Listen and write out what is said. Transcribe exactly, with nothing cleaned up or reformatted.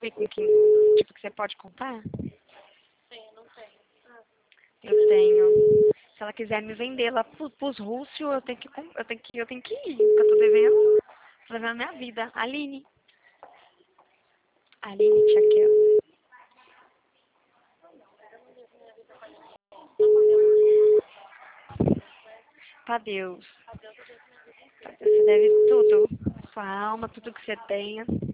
ver com quem, tipo, que você pode contar? Tenho, não tenho. Ah, Eu tenho. Se ela quiser me vender lá pro, pros russos, eu tenho que, com- eu tenho que, eu tenho que ir, porque eu tô devendo, tô devendo minha vida. Aline. Aline Tchaquel. Pra Deus. adeus, eu devo minha vida inteira. Pra Deus você deve tudo. Sua alma, tudo que você tenha.